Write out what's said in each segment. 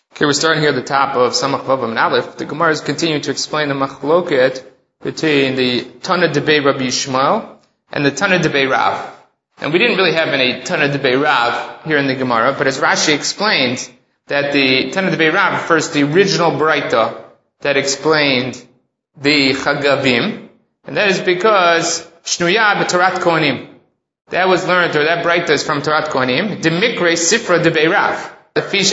Okay, we're starting here at the top of Samach Vav and Aleph. The Gemara is continuing to explain the machloket between the Tana Debei Rabbi Yishmael and the Tana Debei Rav. And we didn't really have any Tana Debei Rav here in the Gemara, but as Rashi explained, that the Tana Debei Rav refers to the original Braita that explained the Chagavim, and that is because Shnuya b'Torat Kohanim. That was learned, or that Braita is from Torat Kohanim. Demikre Sifra Debei Rav. Since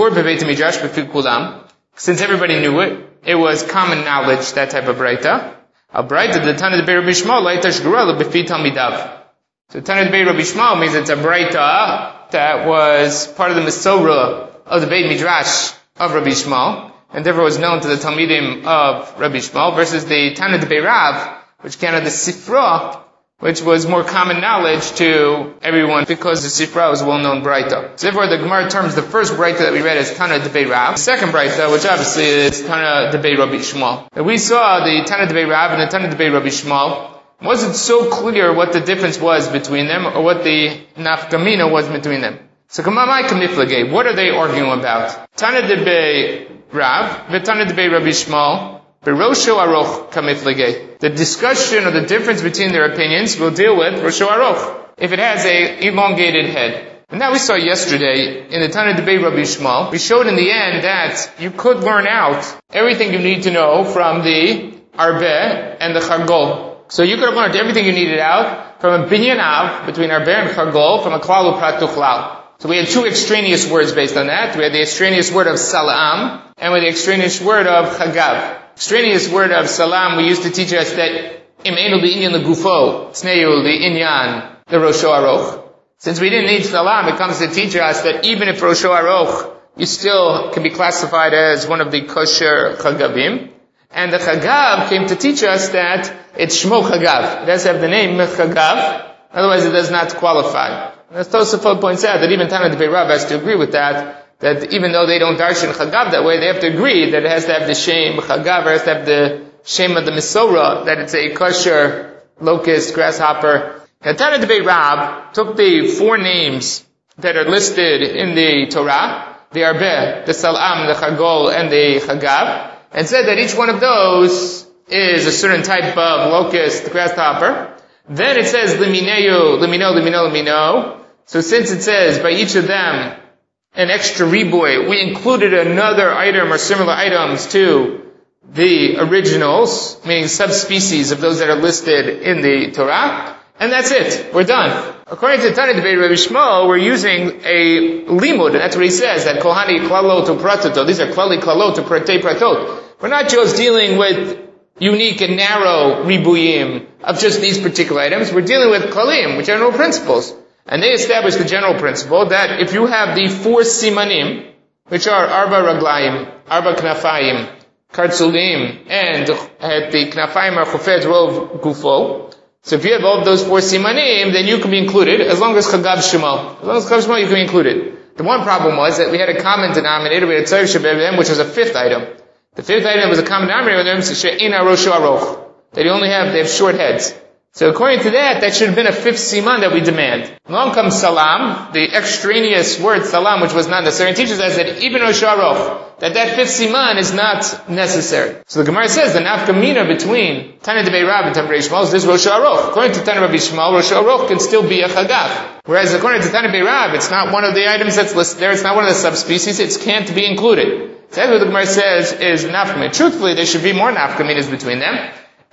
everybody knew it, it was common knowledge, that type of Braita. A Braita, the Tana Debei Rabbi Yishmael, Laitash Gurela B'fi Talmidav. So Tana Debei Rabbi Yishmael means it's a Braita that was part of the Mesorah of the Beit Midrash of Rabbi Yishmael, and therefore was known to the Talmidim of Rabbi Yishmael, versus the Tana Debei Rav, which came out of the Sifra, which was more common knowledge to everyone because the Sifra was a well-known Braita. So therefore the Gemara terms the first Braita that we read as Tana Debei Rav. The second Braita, which obviously is Tana Debei Rabbi Yishmael. And we saw the Tana Debei Rav and the Tana Debei Rabbi Yishmael. It wasn't so clear what the difference was between them, or what the nafkamina was between them. So Kamamai Kamiflage, what are they arguing about? Tana Debei Rav, the Tana Debei Rabbi Yishmael, Rosho Aroch Kamiflage. The discussion of the difference between their opinions will deal with Rosho Aroch, if it has a elongated head. And that we saw yesterday in the Tana Debei Rabbi Yishmael. We showed in the end that you could learn out everything you need to know from the Arbeh and the Chagol. So you could have learned everything you needed out from a Binyanav between Arbeh and Chagol, from a Klal Uprat Tuchlal. So we had two extraneous words based on that. We had the extraneous word of Salam, and we had the extraneous word of Chagav. Extraneous word of Salam, we used to teach us that Im Einu Li'inyan L'Gufo, Tzneyu Li'inyan L'Rosho Aroch. Since we didn't need Salam, it comes to teach us that even if Rosho Aroch, you still can be classified as one of the kosher Chagavim. And the Chagav came to teach us that it's Shmo Chagav. It has to have the name Chagav, otherwise it does not qualify. As Tosafot points out, that even Tana Debei Rav has to agree with that even though they don't darshan Chagav that way, they have to agree that it has to have the shem Chagav, or it has to have the shem of the Mesorah, that it's a kosher locust, grasshopper. Now Tana Debei Rav took the four names that are listed in the Torah, the Arbeh, the Salam, the Chagol, and the Chagav, and said that each one of those is a certain type of locust, grasshopper. Then it says Limineo, Limino, Limino, Limino. So since it says by each of them an extra riboy, we included another item or similar items to the originals, meaning subspecies of those that are listed in the Torah, and that's it. We're done. According to Tana Debei Rabbi Yishmael, we're using a limud, and that's what he says, that kohani klalot upratoto. These are klali klalot upratei pratot. We're not just dealing with unique and narrow ribuyim of just these particular items. We're dealing with klalim, general principles. And they establish the general principle that if you have the four simanim, which are arba raglayim, arba knafayim, kartzulim, and at the knafayim are chufet rov gufo. So if you have all of those four simanim, then you can be included, as long as chagav shemo. As long as chagav shemo, you can be included. The one problem was that we had a common denominator, we had tzar shebevem, which was a fifth item. The fifth item was a common denominator with them, she'ina rosho aroch. They have short heads. So according to that, that should have been a fifth siman that we demand. Along comes salam, the extraneous word salam, which was not necessary, and teaches us that even Rosh Aroch, that fifth siman is not necessary. So the Gemara says the nafkamina between Tana Debei Rav and Tana Debei Yishmael is this Rosh Aroch. According to Tana Rabbi Yishmael, Rosh Aroch can still be a chagav. Whereas according to Tana Debei Rav, it's not one of the items that's listed there, it's not one of the subspecies, it can't be included. So that's what the Gemara says is nafkamina. Truthfully, there should be more nafkaminas between them.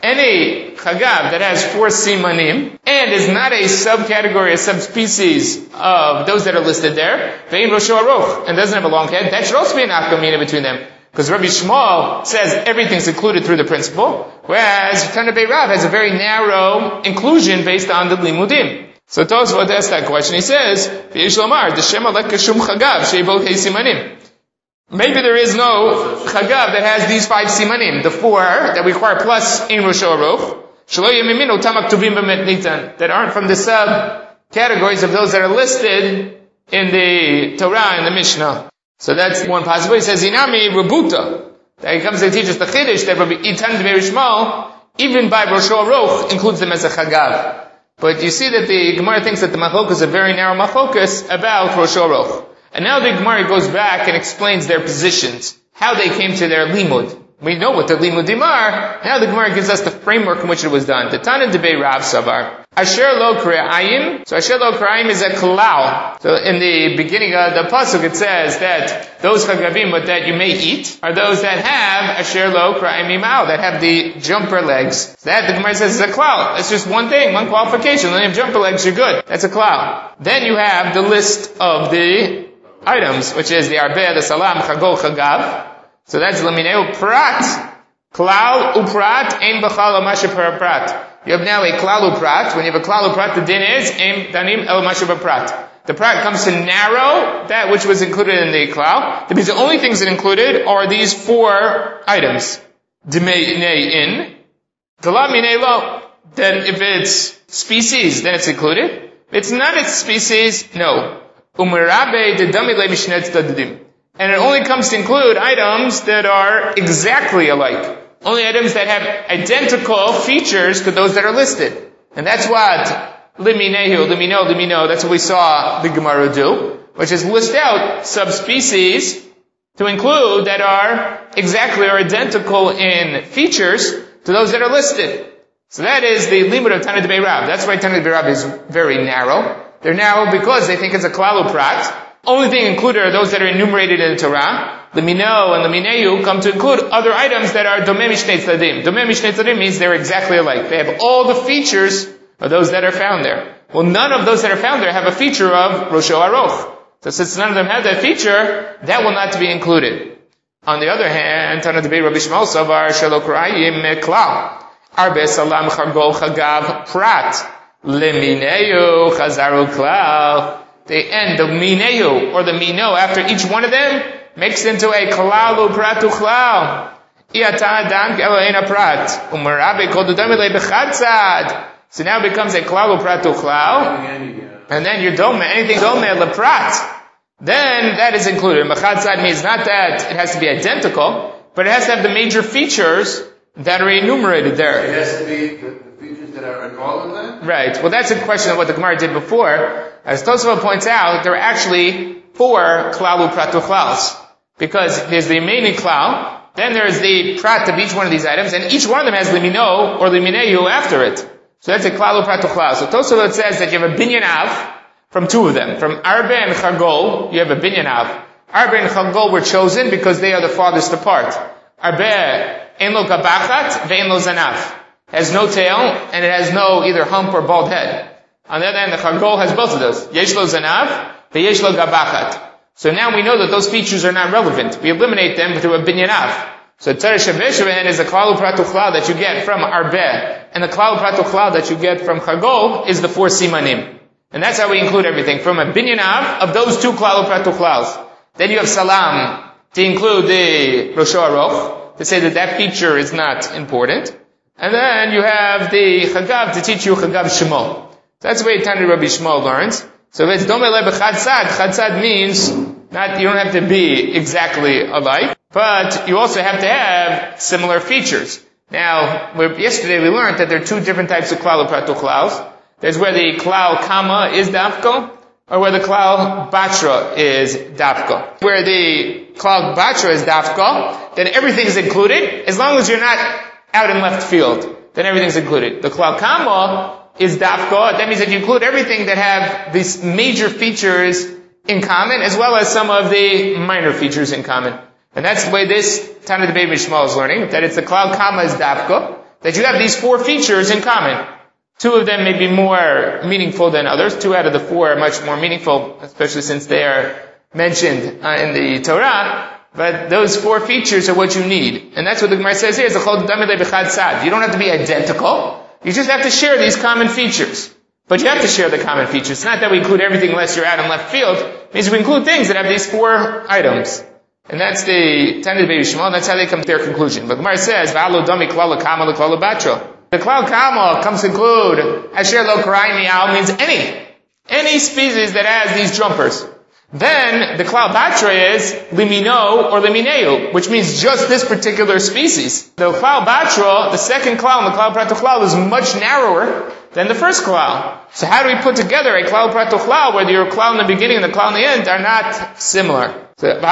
Any chagav that has four simanim and is not a subcategory, a subspecies of those that are listed there, vein rosho aroch, and doesn't have a long head, that should also be an nafkamina between them. Because Rabbi Yishmael says everything's included through the principle, whereas Tana Debei Rav has a very narrow inclusion based on the limudim. So Tosfot asks that question. He says, "V'yesh lomar, d'shem alek kashum chagav sheibol hei simanim." Maybe there is no chagav that has these five simanim, the four that we require plus in Rosho Aroch, that aren't from the subcategories of those that are listed in the Torah and the Mishnah. So that's one possibility. He says, Inami Rebuta. That he comes to teach us the Chiddush that Rabbi Tana Debei Yishmael, even by Rosho Aroch, includes them as a chagav. But you see that the Gemara thinks that the machlokas is a very narrow machlokas about Rosho Aroch. And now the Gemara goes back and explains their positions, how they came to their limud. We know what the limudim are. Now the Gemara gives us the framework in which it was done. The Tana debei Rav Savar. Asher lo kre'ayim. So asher lo kre'ayim is a kalal. So in the beginning of the pasuk it says that those chagavim that you may eat are those that have asher lo kre'ayim imao, that have the jumper legs. So that the Gemara says is a klal. It's just one thing, one qualification. When you have jumper legs, you're good. That's a klal. Then you have the list of the items, which is the arbeh, the salam, chagol, chagav. So that's lamineu prat. Klal uprat, ein b'chal amashe prat. You have now a klal uprat. When you have a klal uprat, the din is ein danim el amashe prat. The prat comes to narrow that which was included in the klal. That means the only things that included are these 4 items. Dimei in. Dala minei lo. Then if it's species, then it's included. If it's not its species, no. Umerabe de dami le mishnet tzadadim. And it only comes to include items that are exactly alike. Only items that have identical features to those that are listed. And that's what limino, that's what we saw the Gemara do, which is list out subspecies to include that are exactly or identical in features to those that are listed. So that is the limud of Tana debei Rav. That's why Tana debei Rav is very narrow. They're narrow because they think it's a klal uprat. Only thing included are those that are enumerated in the Torah. The mino and the mineu come to include other items that are domeh mishnei tzadim. Domeh mishnei tzadim means they're exactly alike. They have all the features of those that are found there. Well, none of those that are found there have a feature of Rosho Aroch. So since none of them have that feature, that will not be included. On the other hand, Tana debei Rabbi Shmuel savar shelo krayim klal. Arbe salam chargol chagav prat. Lemineu chazaru klal. The end, the mineu, or the mino, after each one of them, makes into a klal upratu klal. Iata dank eloheina prat. Umarabe kol dudamile bechatzad. So now it becomes a klal upratu klal. And then your dome, anything dome leprat. Then that is included. Bechatzad means not that it has to be identical, but it has to have the major features that are enumerated there. It has to be the features that are involved in that? Right. Well, that's a question of what the Gemara did before. As Tosafot points out, there are actually 4 klal upratu klals. Because there's the remaining klal, then there's the prat of each one of these items, and each one of them has limino or limineu after it. So that's a klal upratu klal. So Tosafot says that you have a binyan av from 2 of them. From arbe and chagol, you have a binyan av. Arbe and chagol were chosen because they are the farthest apart. Arbe ein lo gabachat ve'en lo zanav. Has no tail, and it has no either hump or bald head. On the other hand, the chagol has both of those. Yesh lo zanav, ve'yesh lo gabachat. So now we know that those features are not relevant. We eliminate them through a binyan av. So tzareh shaveh is the klal upratu klal that you get from arbeh, and the klal upratu klal that you get from chagol is the 4 simanim. And that's how we include everything. From a binyan av of those 2 klal upratu klals. Then you have salam to include the Rosho Aroch, to say that that feature is not important. And then you have the chagav to teach you chagav shemo. That's the way Tana Rabbi Shmuel learns. So if it's domeh le b'chatzad, chatzad means not, you don't have to be exactly alike, but you also have to have similar features. Now, yesterday we learned that there are 2 different types of klal upratu klals. There's where the klal kama is dafko, or where the klal batra is dafko. Where the klal batra is dafko, then everything is included, as long as you're not out in left field, then everything's included. The klal kama is dafko, that means that you include everything that have these major features in common, as well as some of the minor features in common. And that's the way this Tana debei Shmuel is learning, that it's the klal kama is dafko, that you have these 4 features in common. 2 of them may be more meaningful than others. 2 out of the 4 are much more meaningful, especially since they are mentioned in the Torah. But those 4 features are what you need. And that's what the Gemara says here, is you don't have to be identical. You just have to share these common features. But you have to share the common features. It's not that we include everything unless you're out in left field. It means we include things that have these 4 items. And that's the Tana debei Shmuel, and that's how they come to their conclusion. But the Gemara says, V'alo dami klal kama l'klal batro. The klal kama comes to include asher lo karayim meow means any species that has these jumpers. Then the klal batra is limino or limineu, which means just this particular species. The klal batra, the second klal and the klal prat klal, is much narrower than the first klal. So how do we put together a klal prat klal where your klal in the beginning and the klal in the end are not similar? So and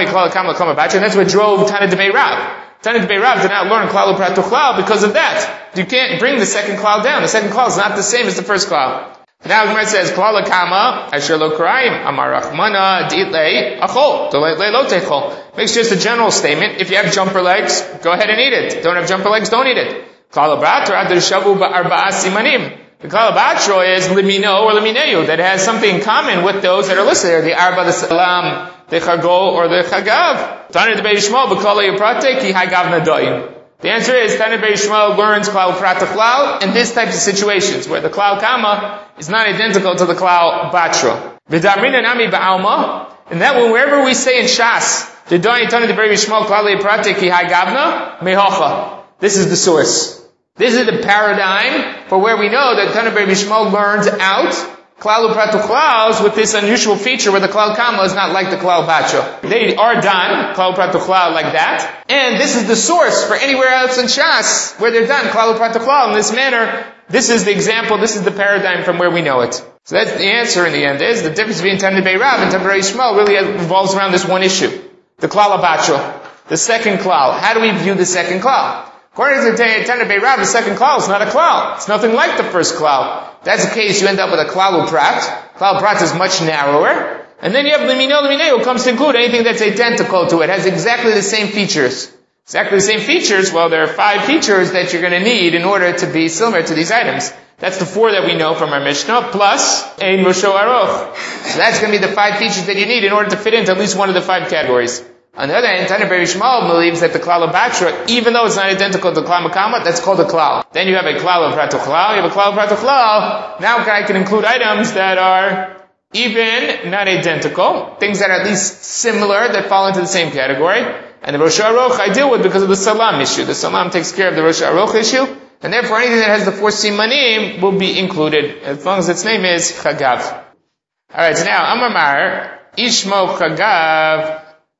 that's what drove Tana Debei Rav. Tana Debei Rav did not learn klal prat klal because of that. You can't bring the second klal down. The second klal is not the same as the first klal. Now the Gemara says, klal kama asher lo kraim amar rachmana di'lei achol di'lei lo techol. Makes just a general statement. If you have jumper legs, go ahead and eat it. Don't have jumper legs, don't eat it. Klal batra der shavu ba'arba'a simanim. The klal batra is limino or limineu, that has something in common with those that are listed there. The arba, the salam, the chagol, or the chagav. Tana Debei Yishmael b'kol yiprate ki hagav nadoyim. The answer is, Tana Debei Yishmael learns klal prat klal in this type of situations, where the klal kama is not identical to the klal batra. V'damrina nami ba'alma, and that when wherever we say in Shas, Tana Debei Yishmael klal yiprate ki hagavna mehocha. This is the source. This is the paradigm for where we know that Tana Debei Yishmael learns out klal prat klals with this unusual feature where the klal kama is not like the klal batra. They are done klal prat klal like that, and this is the source for anywhere else in Shas where they're done klal prat klal in this manner. This is the example. This is the paradigm from where we know it. So that's the answer in the end. Is the difference between Tana Debei Rav and Tana Debei Yishmael really revolves around this one issue: the klal batra, the second klal. How do we view the second klal? According to Tana Debei Rav, the second klal is not a klal. It's nothing like the first klal. If that's the case, you end up with a klal prat. Klal prat is much narrower. And then you have limino limineu, comes to include anything that's identical to it, has exactly the same features. Exactly the same features, well, there are 5 features that you're going to need in order to be similar to these items. That's the 4 that we know from our Mishnah, plus ein rosho aroch. So that's going to be the 5 features that you need in order to fit into at least one of the 5 categories. On the other hand, Tana Debei Yishmael believes that the klal batra, even though it's not identical to the klal kama, that's called a klal. Then you have a klal prat klal, you have a klal prat klal. Now I can include items that are even not identical, things that are at least similar, that fall into the same category. And the Rosh Aroch I deal with because of the salam issue. The salam takes care of the Rosh Aroch issue, and therefore anything that has the 4 simanim will be included, as long as its name is chagav. Alright, so now, Amar Ishmo chagav,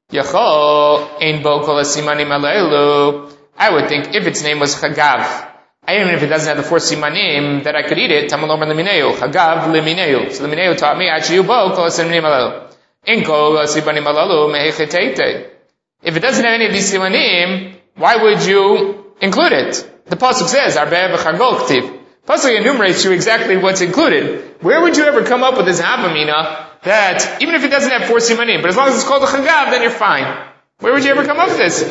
Yachol ein bo kol simanim aleilu. I would think if its name was chagav, even if it doesn't have the 4 simanim, that I could eat it. Tamalom lemineu, chagav lemineu. So lemineu taught me achiyu bo kol simanim aleilu. Ein kol simanim aleilu mehechetete. If it doesn't have any of these simanim, why would you include it? The pasuk says arbeh v'chagol ktiv. Pasuk enumerates you exactly what's included. Where would you ever come up with this havamina that even if it doesn't have 4 simanim, but as long as it's called a chagav, then you're fine? Where would you ever come up with this?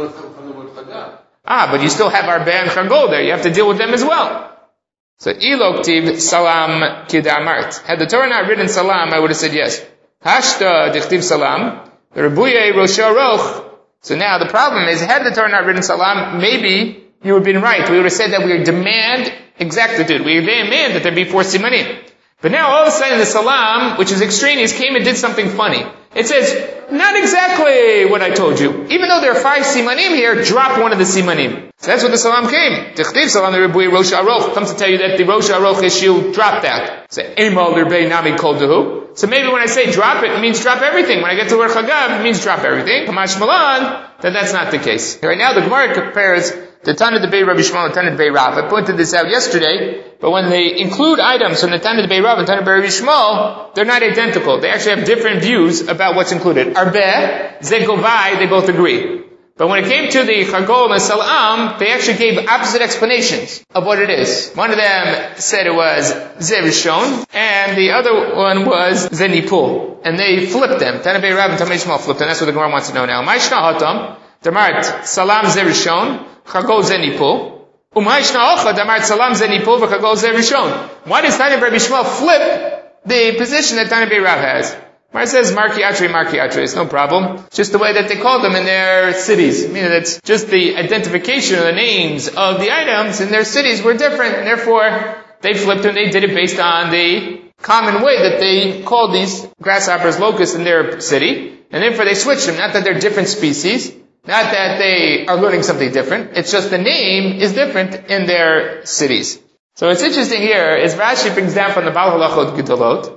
But you still have arbeh and chagol there. You have to deal with them as well. So ilok tiv salam kidamart. Had the Torah not written salam, I would have said yes. Hashta dichtiv salam. Rebuye Rosh Aroch. So now the problem is, had the Torah not written salam, maybe you would have been right. We would have said that we would demand exactitude. We would demand that there be 4 simanim. But now all of a sudden the salam, which is extraneous, came and did something funny. It says, not exactly what I told you. Even though there are 5 simanim here, drop one of the simanim. So that's what the salam came. Tichtiv salam Rebuye Rosh Aroch comes to tell you that the Rosh Aroch issue, drop that. So Emal Rebei Nami Kol Dehu. So maybe when I say drop it means drop everything. When I get to word chagav, it means drop everything. Kamash Malan, then that's not the case. Right now the Gemara compares the Tana Debei Rabbi Yishmael and Tana Debei Rav. I pointed this out yesterday, but when they include items from the Tana Debei Rav and Tana Debei Rabbi Yishmael, they're not identical. They actually have different views about what's included. Arbeh, Zegovai, they both agree. But when it came to the chagol and salam, they actually gave opposite explanations of what it is. One of them said it was Zerishon, and the other one was Zenipul. And they flipped them. Tana Debei Rav and Tana Debei Yishmael flipped them. That's what the Gemara wants to know now. Ma'ishna hatam, damart salam Zerishon, chagol Zenipul. U'ma'ishna ocha, damart salam Zenipul, v'chagol Zerishon. Why does Tana Debei Rabbi Yishmael flip the position that Tana Debei Rav has? Mar says Marki Atre, it's no problem. It's just the way that they call them in their cities. I mean, it's just the identification of the names of the items in their cities were different, and therefore they flipped and they did it based on the common way that they called these grasshoppers locusts in their city, and therefore they switched them. Not that they're different species, not that they are learning something different, it's just the name is different in their cities. So what's interesting here is Rashi brings down from the Baal Halachot Gedolot,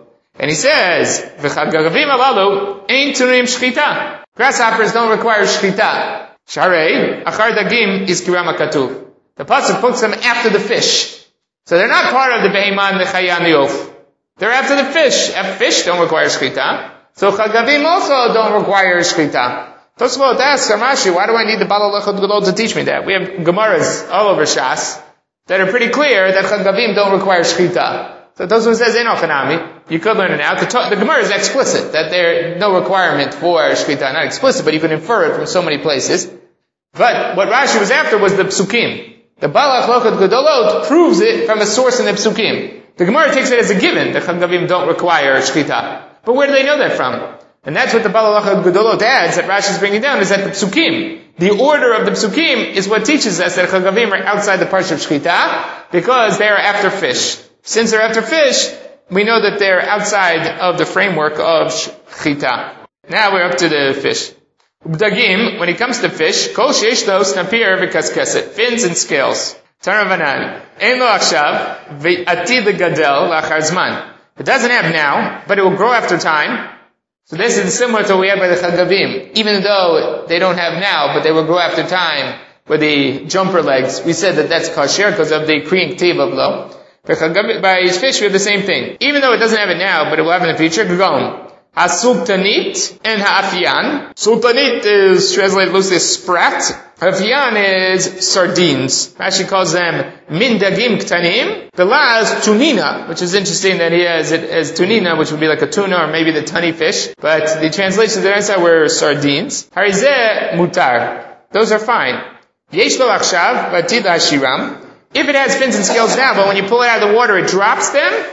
And he says, V'chagavim alalu ein turim shchita. Grasshoppers don't require shchita. Sharei, achar dagim is kirama katuv. The pasuk puts them after the fish. So they're not part of the behemah and the chaya and the oaf. They're after the fish. Fish don't require shchita. So chagavim also don't require shchita. Tosfot asks Rashi, why do I need the Baal Halachot Gadol to teach me that? We have Gemaras all over Shas that are pretty clear that chagavim don't require shchita. So Tosfot says, Enochanami, you could learn it out. The Gemara is explicit, that there's no requirement for shchita. Not explicit, but you can infer it from so many places. But what Rashi was after was the psukim. The Baal Halachot Gadolot proves it from a source in the psukim. The Gemara takes it as a given that chagavim don't require shchita. But where do they know that from? And that's what the Baal Halachot Gadolot adds that Rashi is bringing down, is that the psukim, the order of the psukim is what teaches us that chagavim are outside the parsha of shchita because they are after fish. Since they're after fish, we know that they're outside of the framework of shchita. Now we're up to the fish. Dagim, when it comes to fish, kol sheish lo snapir v'kaskeset, fins and scales. Taravanan, ein lo akshav v'atid gadel lachar zman. It doesn't have now, but it will grow after time. So this is similar to what we have by the chagavim. Even though they don't have now, but they will grow after time with the jumper legs. We said that that's kasher because of the kriying tiv of lo. By fish we have the same thing. Even though it doesn't have it now, but it will have in the future, grom. Ha-sultanit and ha-afiyan. Sultanit is translated loosely as sprat. Afiyan is sardines. Rashi calls them min dagim ktanim. The last tunina, which is interesting that he has it as tunina, which would be like a tuna or maybe the tunny fish. But the translations that I saw were sardines. Harizeh mutar. Those are fine. Yesh lo achshav v'atid hashiram. If it has fins and scales now, but when you pull it out of the water, it drops them.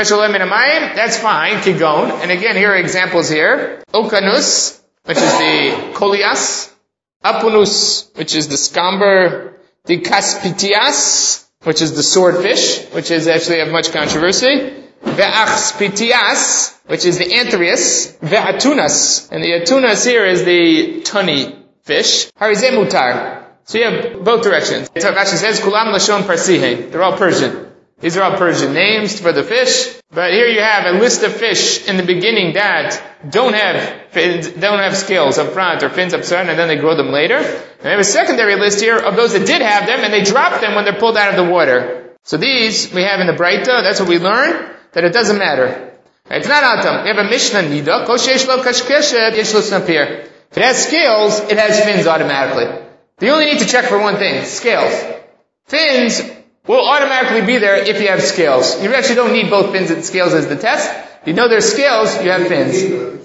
That's fine, kigon. And again, here are examples here. Okanus, which is the kolias. Apunus, which is the scamber. The kaspitias, which is the swordfish, which is actually of much controversy. Ve'achspitias, which is the antherius. Ve'atunas, and the atunas here is the tunny fish. Harizeh mutar. So you have both directions. Rashi says, Kulam Lashon Parsihe. They're all Persian. These are all Persian names for the fish. But here you have a list of fish in the beginning that don't have scales up front or fins up front, and then they grow them later. And we have a secondary list here of those that did have them, and they drop them when they're pulled out of the water. So these we have in the Breita. That's what we learn, that it doesn't matter. It's not Atam. We have a Mishnah Nida. Kol sheyesh lo kashkeshet yesh lo snapir. If it has scales, it has fins automatically. You only need to check for one thing, scales. Fins will automatically be there if you have scales. You actually don't need both fins and scales as the test. If you know there's scales, you have fins.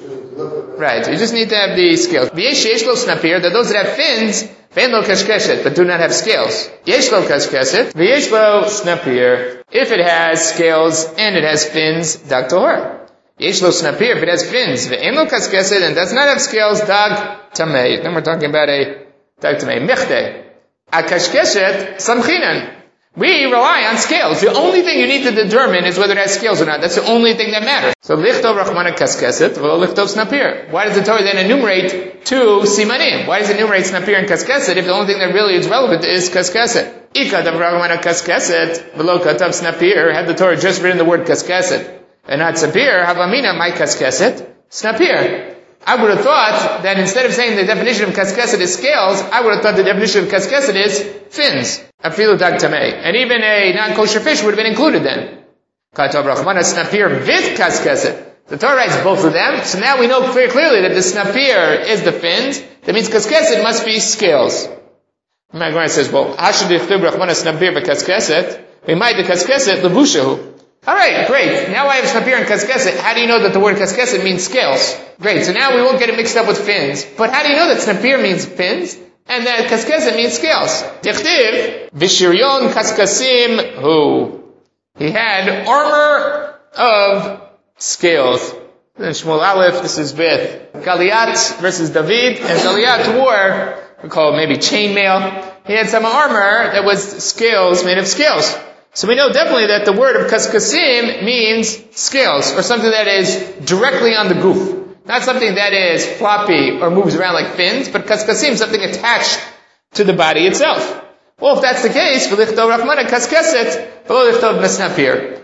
Right, you just need to have the scales. V'yesh yesh lo snapir, that those that have fins, ve'en lo kashkeshet, but do not have scales. Yesh lo kashkeshet, v'yesh lo snapir. If it has scales and it has fins, dag tohar. Yesh lo snapir, if it has fins, ve'en lo kashkeshet, and does not have scales, dag tamei. Then we're talking about a dag tamei. Michte. Akashkeshet, samchinan. We rely on scales. The only thing you need to determine is whether it has scales or not. That's the only thing that matters. So, lichtov rachmana kaskeset, v'lo lichtov snapir. Why does the Torah then enumerate two simanim? Why does it enumerate snapir and kaskeset if the only thing that really is relevant is kaskeset? Ikadav rachmana kaskeset, v'lo katav snapir. Had the Torah just written the word kaskeset and not sapir, havamina my kaskeset, snapir. I would have thought that instead of saying the definition of kaskeset is scales, I would have thought the definition of kaskeset is fins. Afilu dag tamei. And even a non-kosher fish would have been included then. Katav rachmana snapir with kaskeset. The Torah writes both of them, so now we know clearly that the snapir is the fins. That means kaskeset must be scales. The Gemara says, well, hashud yichtub rachmana snapir v'kaskeset, v'may de kaskeset levushahu. Alright, great. Now I have snapir and kaskeset. How do you know that the word kaskeset means scales? Great, so now we won't get it mixed up with fins. But how do you know that snapir means fins and that kaskeset means scales? Dichtiv, v'shiryon kaskasim hu. He had armor of scales. Then Shmuel Aleph, this is with Goliath versus David, and Goliath wore, we call it maybe chainmail. He had some armor that was scales, made of scales. So we know definitely that the word of kaskasim means scales, or something that is directly on the goof. Not something that is floppy or moves around like fins, but kaskasim, something attached to the body itself. Well, if that's the case, v'lichtov rachmana kaskeset, v'lo lichtov nesnapir.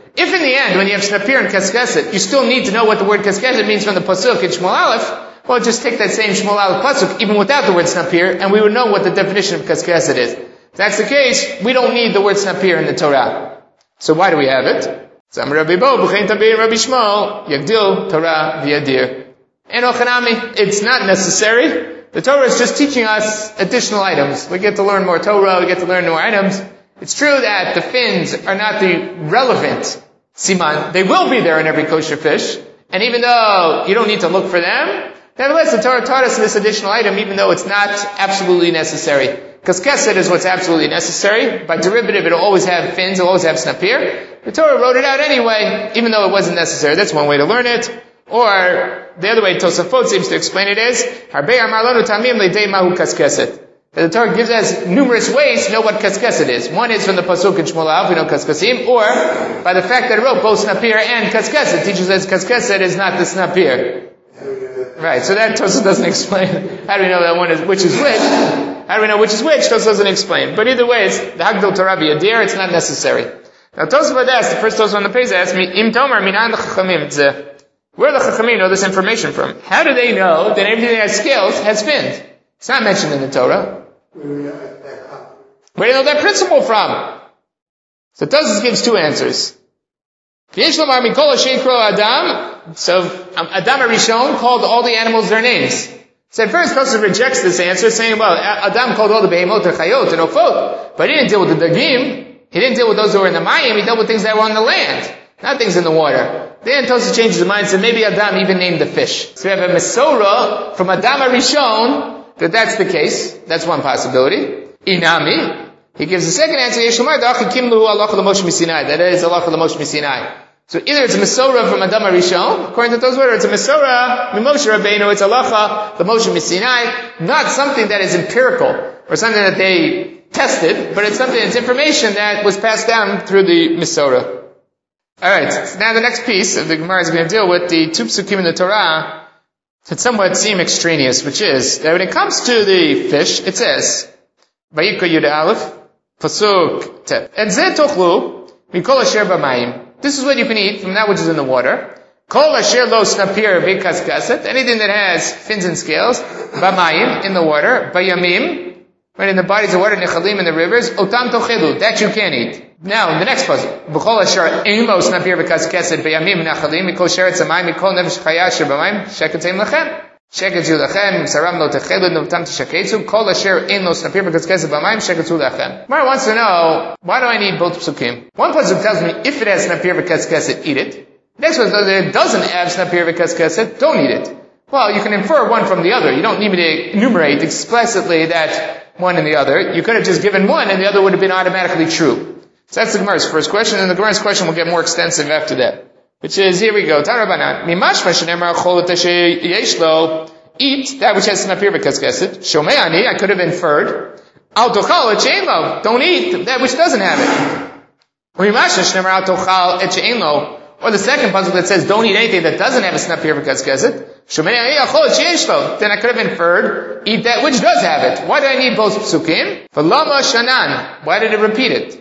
If in the end, when you have snapir and kaskeset, you still need to know what the word kaskeset means from the pasuk in Shmuel Aleph, well, just take that same Shmuel Aleph pasuk, even without the word snapir, and we would know what the definition of kaskeset is. If that's the case, we don't need the word snapir in the Torah. So why do we have it? Sam Rabbi Bo, B'chein Tabei Rabbi Shmuel, Yagdil Torah v'yadir. It's not necessary. The Torah is just teaching us additional items. We get to learn more Torah, we get to learn more items. It's true that the fins are not the relevant siman. They will be there in every kosher fish. And even though you don't need to look for them, nevertheless the Torah taught us this additional item even though it's not absolutely necessary. Because kesed is what's absolutely necessary. By derivative it'll always have fins, it'll always have snapir. The Torah wrote it out anyway, even though it wasn't necessary. That's one way to learn it. Or, the other way Tosafot seems to explain it is, Harbei Amar Lanu Tamim Leidei Mahu Kaskeset. The Torah gives us numerous ways to know what kaskeset is. One is from the pasuk in Shmuel Aleph, we know kaskesim, or by the fact that it wrote both snapir and kaskeset, teaches us kaskeset is not the snapir. Right, so that Tosafot doesn't explain. How do we know that one is which is which? How do we know which is which? Tosafot doesn't explain. But either way, it's the Hagdil Torah v'yadir, it's not necessary. Now Tosafot asked, the first Tosafot on the page asked me, Im Tomar Minan L'Chachamim. Where do the Chachamim know this information from? How do they know that everything that has scales has fins? It's not mentioned in the Torah. Where do you know that principle from? So Tosfos gives two answers. So Adam Arishon called all the animals their names. So at first Tosfos rejects this answer, saying, well, Adam called all the behemot and chayot and ofot, but he didn't deal with the dagim. He didn't deal with those who were in the mayim. He dealt with things that were on the land, not things in the water. Then Tosfos changes his mind and said maybe Adam even named the fish. So we have a Mesorah from Adam Arishon that that's the case. That's one possibility. Inami. He gives the second answer, that is Allah Moshe Sinai. So either it's a Mesorah from Adam Arishon, according to those words, or it's a Mesorah Moshe Rabbeinu, it's Allah Moshe Sinai, not something that is empirical, or something that they tested, but it's something that's information that was passed down through the Mesorah. Alright, so now the next piece of the Gemara is going to deal with the two psukim in the Torah that somewhat seem extraneous, which is that when it comes to the fish, it says, Vayikra Yud Aleph, Pasuk Tep, and Zeh Tochlu, Mikol Asher B'mayim. This is what you can eat from that which is in the water. Kol Asher Lo Snapir V'Kaskaset, anything that has fins and scales, B'mayim, in the water, B'yamim, right, in the bodies of water, Nechalim, in the rivers, Otam Tochelu, that you can eat. Now, in the next puzzle, B'chol Asher Ein Lo Snapir V'Kaskaset, B'yamim, Nechalim, Mikol Sheretz Amayim, Mikol Nefesh Chaya Asher B'mayim, Sheketzim Lechem. Sheketzu Lechem, Saram Lo Techelu, Notam Tishaketzu, Kol Asher Ein Lo Snapir V'Kaskaset, B'mayim, Sheketzu Lechem. Mara wants to know, why do I need both psukim? One puzzle tells me, if it has Snapir V'Kaskaset, eat it. Next one says, if it doesn't have Snapir V'Kaskaset, don't eat it. Well, you can infer one from the other. You don't need me to enumerate explicitly that one and the other. You could have just given one and the other would have been automatically true. So that's the Gemara's first question, and the Gemara's question will get more extensive after that. Which is, here we go, Tarabanan, Mimashma shenemar chol yeshlo, eat that which has snapir v'kaskaset, shomeani, I could have inferred, al tochal et she'enlo, don't eat that which doesn't have it. Mimashma shenemar al tochal et she'enlo, or the second puzzle that says, don't eat anything that doesn't have a snapir v'kaskaset, shomeani al chol et she'eshlo, then I could have inferred, eat that which does have it. Why do I need both psukim? V'lama shanan, why did it repeat it?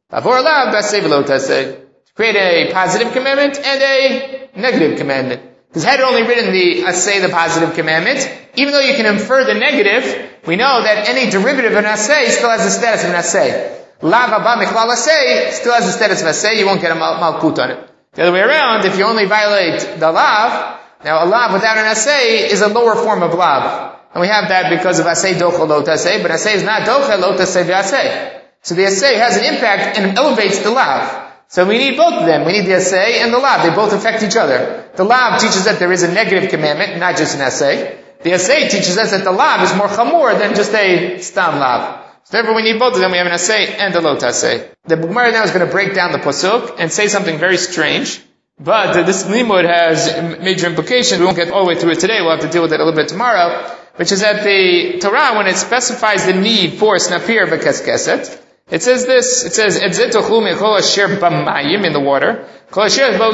To create a positive commandment and a negative commandment. Because had it only written the positive commandment, even though you can infer the negative, we know that any derivative of an asay still has the status of an asay. Lav haba michlal asay still has the status of asay, you won't get a malkut on it. The other way around, if you only violate the lav, now a lav without an asay is a lower form of lav. And we have that because of asay dochel lo tasay, but asay is not dochel lo tasay v'asay. So the asay has an impact and elevates the lav. So we need both of them. We need the asay and the lav. They both affect each other. The lav teaches that there is a negative commandment, not just an asay. The asay teaches us that the lav is more chamor than just a stam lav. So therefore we need both of them. We have an asay and a lo tasay. The Gemara now is going to break down the pasuk and say something very strange. But this limud has major implications. We won't get all the way through it today. We'll have to deal with it a little bit tomorrow. Which is that the Torah, when it specifies the need for snapir v'keskeset, it says this, it says, in the water. So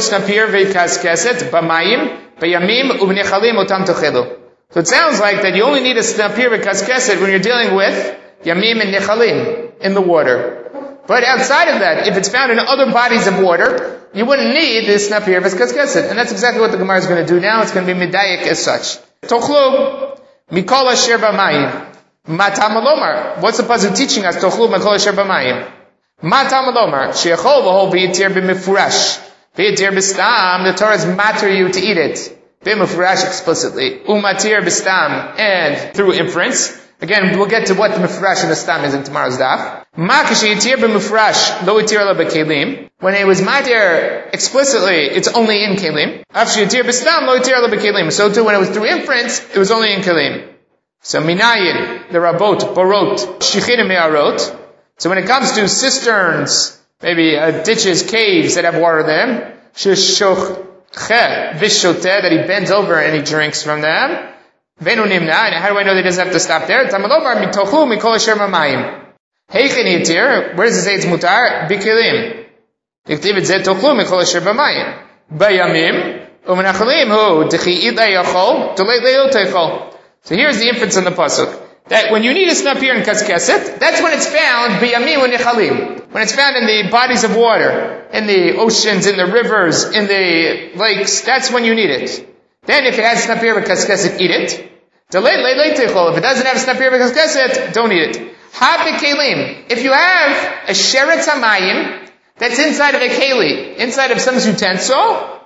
it sounds like that you only need a snapir v'kaskeset when you're dealing with yamim and nechalim in the water. But outside of that, if it's found in other bodies of water, you wouldn't need this napir v'kaskaset. And that's exactly what the Gemara is going to do now. It's going to be medayik as such. Tochlu mikol asher b'mayim. Matam alomar. What's the pasuk teaching us? Tochlu mikol asher b'mayim. Matam alomar. Sheichol v'hol v'yitir b'mifurash. V'yitir b'stam. The Torah is matter you to eat it. B'mifurash explicitly. Umatir b'stam. And through inference. Again, we'll get to what the mifurash and the stam is in tomorrow's daf. Ma kashiyitir b'mifurash lo yitir ala b'kelim. When it was matir explicitly, it's only in kelim. Af shiyitir b'stam lo yitir ala b'kelim. So too, when it was through inference, it was only in kelim. So minayin, the rabot, borot, shichin me'arot. So when it comes to cisterns, maybe ditches, caves that have water in them, sheshoche vishoteh, that he bends over and he drinks from them. Venu nimna, and how do I know that he doesn't have to stop there? Tamalomar mitochu mikol asher mamayim. Heichen yitir, where does it say it's mutar? Bikilim. Diktiv it zeh tochu mikol asher mamayim. Bayamim, umenachalim hu, dechi idla yachol, dolei leil teichol. So here's the inference on the pasuk. That when you need a snapir in kaskeset, that's when it's found, bayamim unechalim. When it's found in the bodies of water, in the oceans, in the rivers, in the lakes, that's when you need it. Then if it has snapir v'kaskeset, eat it. If it doesn't have snapir v'kaskeset, don't eat it. Ha-b'kelim. If you have a sheretz hamayim that's inside of a keli, inside of some utensil,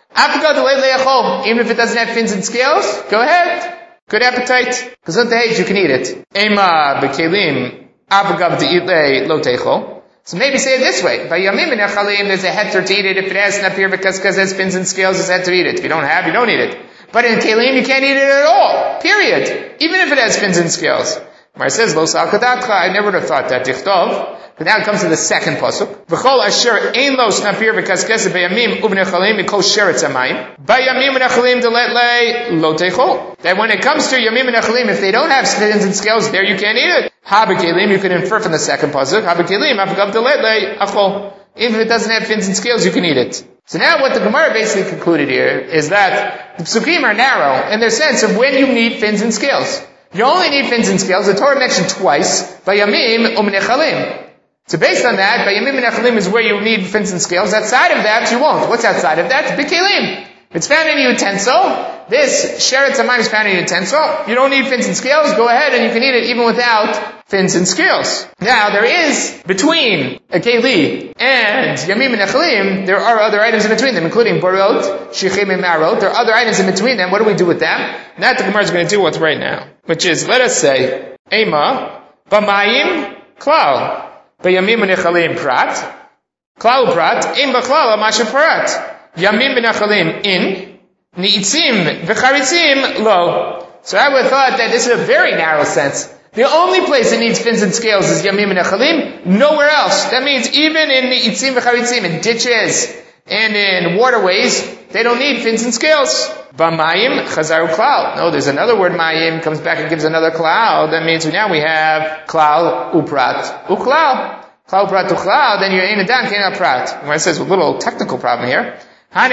even if it doesn't have fins and scales, go ahead. Good appetite. Because on the age you can eat it. Ema b'kelim avagav de'itle lo teichol. So maybe say it this way. By yamim and echalim, there's a heter to eat it. If it has snapir v'kaskeset, fins and scales, there's a heter to eat it. If you don't have, you don't eat it. But in kelim, you can't eat it at all. Period. Even if it has fins and scales. Mar says, Lo sal kadatcha, I never would have thought that. Tichtov. But now it comes to the second pasuk. V'chol asher ein lo snapir v'kaskeset b'yamim u'v'nechalim mikol sheretz hamayim. B'yamim u'nechalim delet lo teichol. That when it comes to yamim u'nechalim, if they don't have fins and scales, there you can't eat it. Ha b'kelim, you can infer from the second pasuk. Ha b'kelim, afagav delet achol. Even if it doesn't have fins and scales, you can eat it. So now what the Gemara basically concluded here is that the psukim are narrow in their sense of when you need fins and scales. You only need fins and scales. The Torah mentioned twice, Bayamim u'mnechalim. So based on that, Bayamim u'mnechalim is where you need fins and scales. Outside of that, you won't. What's outside of that? Bikelim. It's found in a utensil. This sheretz hamayim is found in a utensil. You don't need fins and scales. Go ahead and you can eat it even without fins and scales. Now, there is, between a keli and yamim and nechalim, there are other items in between them, including borot, shichim and marot. There are other items in between them. What do we do with them? And that the Gemara is going to do with right now. Which is, let us say, ema, b'mayim, klal. B'yamim and nechalim, prat. Klal prat, im b'klal, masha prat. Yamim v'nechalim in, ni'itzim v'charitzim lo. So I would have thought that this is a very narrow sense. The only place that needs fins and scales is Yamim v'nechalim, nowhere else. That means even in ni'itzim v'charitzim, in ditches and in waterways, they don't need fins and scales. B'mayim chazaru klal. No, there's another word, mayim, comes back and gives another klal. That means now we have klal, uprat, uklal. Klal, uprat, uklal, then you're in a dan, kena prat. When it says a little technical problem here. The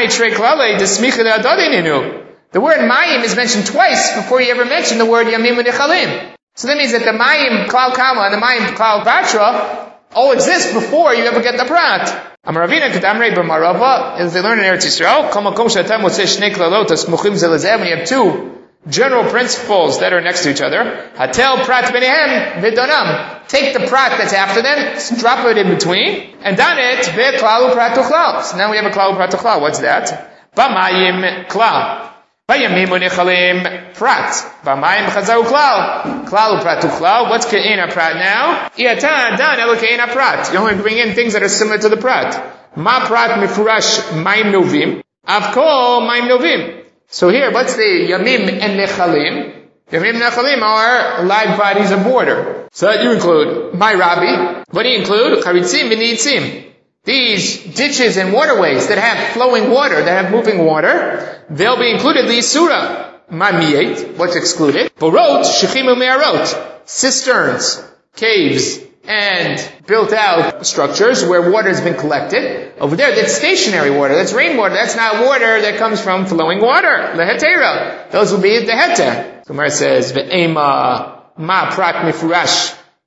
word mayim is mentioned twice before you ever mention the word yamim v'nechalim. So that means that the mayim klal kama and the mayim klal patra all exist before you ever get the prat. Amaravina kadamrei b'marava, as they learn in Eretz Yisrael, kol makom she'atam motzei shnei klalot smuchim ze lezeh, when you have two general principles that are next to each other, hatel prat b'nehem v'donam. Take the prat that's after them, drop it in between, and done it v'klal prat uchlal. So now we have a klal prat uchlal. What's that? B'mayim klal. B'yamim u'nechalim prat. B'mayim chazar u'klal. Klal prat uchlal. What's ke'ena prat now? Iyatan dan elo ke'ena prat. You only bring in things that are similar to the prat. Ma prat mifurash mayim novim. Avkol mayim novim. So here, what's the yamim and nechalim? Yamim and nechalim are live bodies of water. So that you include my rabbi. What do you include? Charitzim v'ni'itzim. These ditches and waterways that have flowing water, that have moving water, they'll be included in the Yisura. Mamiyet, what's excluded? Borot, shechim u'me'arot. Cisterns, caves, and built out structures where water has been collected. Over there, that's stationary water, that's rainwater, that's not water that comes from flowing water. Lehetera. Those will be the heter. So Gemara says, Ve'ema ma prat mifurash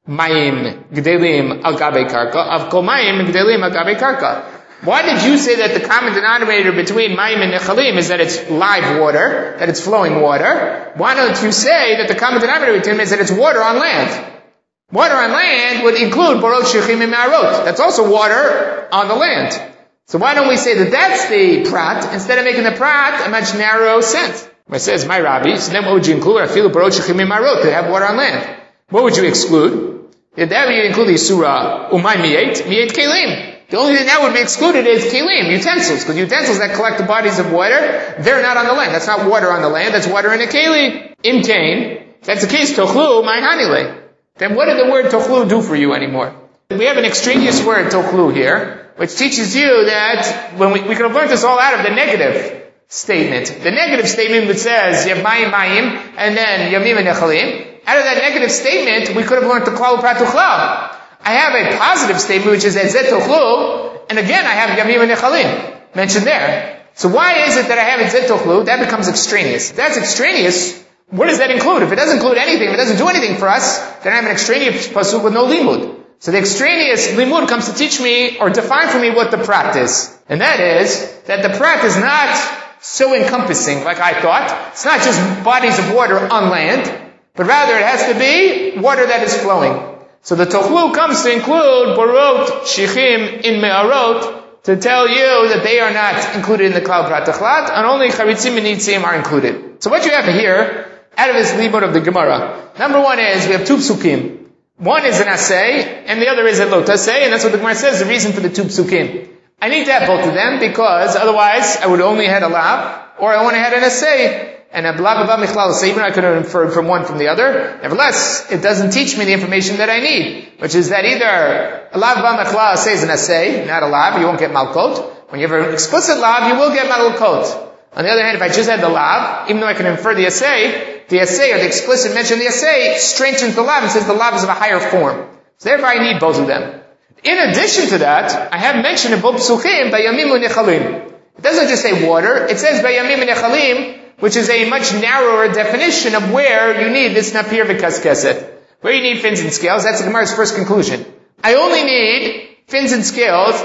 mayim gdelim al gabe karka, av kol mayim gdelim al gabe karka. Why did you say that the common denominator between mayim and nechalim is that it's live water, that it's flowing water? Why don't you say that the common denominator between them is that it's water on land? Water on land would include borot, shichim, and ma'arot. That's also water on the land. So why don't we say that that's the prat, instead of making the prat a much narrow sense? It says, my Rabbi, so then what would you include? I feel borot, shichim, and ma'arot, that have water on land. What would you exclude? That would include the surah, umay miyet kelim. The only thing that would be excluded is kelim, utensils, because utensils that collect the bodies of water, they're not on the land. That's not water on the land, that's water in a keli. In Cain, if that's the case, tochlu, my hanile. Then what did the word tochlu do for you anymore? We have an extraneous word, tochlu, here, which teaches you that, when we could have learned this all out of the negative statement. The negative statement which says, you have mayim, and then yamim and nechalim. Out of that negative statement, we could have learned the klal prat tuchlau. I have a positive statement which is zet tochlu, and again I have yamim and nechalim mentioned there. So why is it that I have zet tochlu? That becomes extraneous. If that's extraneous, what does that include? If it doesn't include anything, if it doesn't do anything for us, then I have an extraneous pasuk with no limud. So the extraneous limud comes to teach me or define for me what the prat is. And that is that the prat is not so encompassing like I thought. It's not just bodies of water on land, but rather it has to be water that is flowing. So the tochlu comes to include borot, shichim, in me'arot, to tell you that they are not included in the klal prat tuchlat, and only charitzim and nitzim are included. So what you have here, out of this limud of the Gemara, number one is, we have two psukim. One is an asay, and the other is a lot asay, and that's what the Gemara says, the reason for the two psukim. I need to have both of them, because otherwise I would only had a lav, or I only had an asay. And a blah blah blah michlal asay, even I could have inferred from one from the other. Nevertheless, it doesn't teach me the information that I need, which is that either a lav blah michlal asay is an asay, not a lav, you won't get malkot. When you have an explicit lav, you will get malkot. On the other hand, if I just had the lav, even though I can infer the asay or the explicit mention of the asay strengthens the lav and says the lav is of a higher form. So therefore I need both of them. In addition to that, I have mentioned in both psukim bayamim u'nechalim. It doesn't just say water, it says bayamim u'nechalim, which is a much narrower definition of where you need this napir v'kaskesed. Where you need fins and scales, that's the Gemara's first conclusion. I only need fins and scales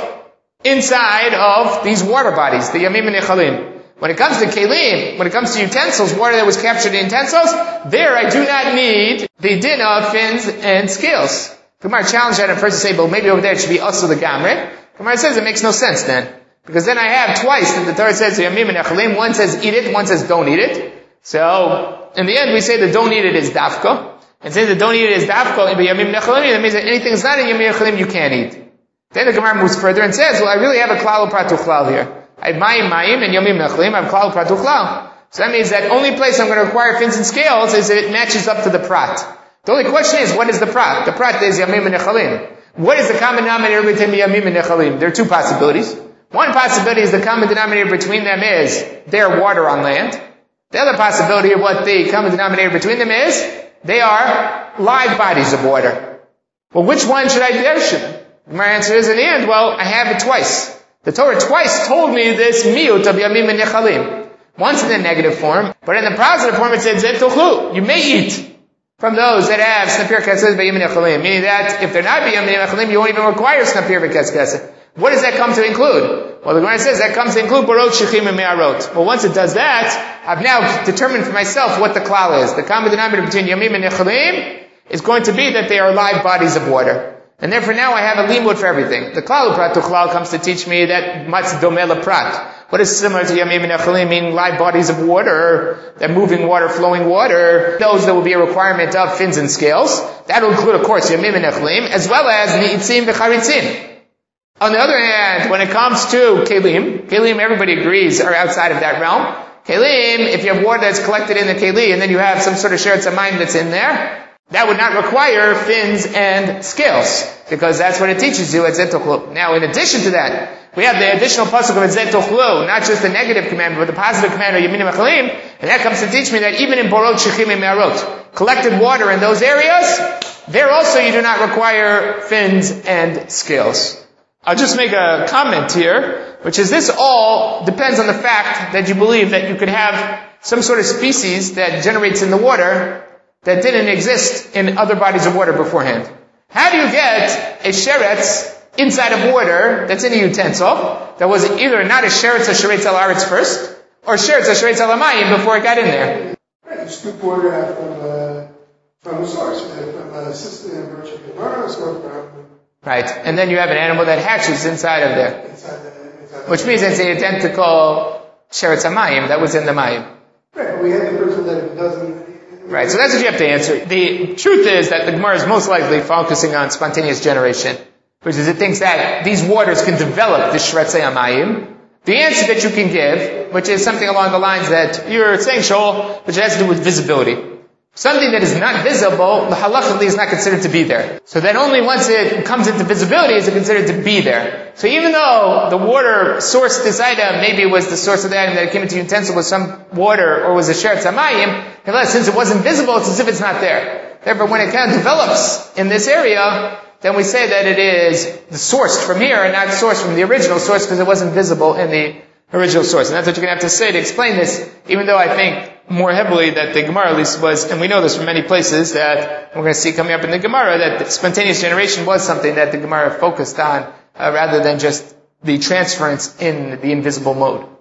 inside of these water bodies, the yamim and nechalim. When it comes to kelim, when it comes to utensils, water that was captured in utensils, there I do not need the din of fins and scales. Gemara challenged that at first to say, well, maybe over there it should be also the gamre. Gemara says it makes no sense then. Because then I have twice that the Torah says yamim and nechalim. One says eat it, one says don't eat it. So, in the end we say the don't eat it is dafka. And since the don't eat it is dafka, and yamim nechalim, that means that anything that's not in yamim nechalim you can't eat. Then the Gemara moves further and says, well, I really have a klal prat tuchlau here. I have mayim and yamim nechalim, I have klal prat tuchlau. So that means that only place I'm going to require fins and scales is if it matches up to the prat. The only question is, what is the prat? The prat is yamim and nechalim. What is the common denominator between yamim and nechalim? There are two possibilities. One possibility is the common denominator between them is their water on land. The other possibility of what the common denominator between them is, they are live bodies of water. Well, which one should I darshan? My answer is in the end, well, I have it twice. The Torah twice told me this miyut of yamim and nechalim. Once in the negative form, but in the positive form it said zet tochlu. You may eat from those that have snapir kesed b'yamim and nechalim. Meaning that if they're not b'yamim and nechalim, you won't even require snapir kesed. What does that come to include? Well, the Gemara says that comes to include borot, shichim, and me'arot. Well, once it does that, I've now determined for myself what the klal is. The common denominator between yamim and nechalim is going to be that they are live bodies of water. And therefore now I have a limud for everything. The klal prat tuchlal comes to teach me that matz domela prat. What is similar to yamim and nechalim, meaning live bodies of water, that moving water, flowing water, those that will be a requirement of fins and scales. That will include, of course, yamim and nechalim, as well as ni'itzim v'charitzim. On the other hand, when it comes to kelim, everybody agrees are outside of that realm. Kelim, if you have water that's collected in the keli, and then you have some sort of sheretz hamayim that's in there, that would not require fins and scales, because that's what it teaches you at zet tochlu. Now, in addition to that, we have the additional pasuk of zet tochlu, not just the negative commandment, but the positive commandment of yamin and and that comes to teach me that even in borot, shichim, and me'arot, collected water in those areas, there also you do not require fins and scales. I'll just make a comment here, which is this all depends on the fact that you believe that you could have some sort of species that generates in the water that didn't exist in other bodies of water beforehand. How do you get a sheretz inside of water that's in a utensil that was either not a sheretz or sheretz al aretz first, or sheretz or sheretz al amayim before it got in there? Right, you scoop water out from a source, from a system in virtue Gemara, from... Right, and then you have an animal that hatches inside of there. Which means it's the identical sheretz amayim that was in the mayim. Right, but we had the person that it doesn't... Right, so that's what you have to answer. The truth is that the Gemara is most likely focusing on spontaneous generation, which is it thinks that these waters can develop the shretzei amayim. The answer that you can give, which is something along the lines that you're saying, Shaul, which has to do with visibility. Something that is not visible, the halachically is not considered to be there. So that only once it comes into visibility is it considered to be there. So even though the water sourced this item, maybe it was the source of the item that it came into the utensil was some water or was a sheretz amayim, since it wasn't visible, it's as if it's not there. Therefore, when it kind of develops in this area, then we say that it is sourced from here and not sourced from the original source because it wasn't visible in the original source. And that's what you're going to have to say to explain this, even though I think more heavily that the Gemara at least was, and we know this from many places, that we're going to see coming up in the Gemara, that spontaneous generation was something that the Gemara focused on, rather than just the transference in the invisible mode.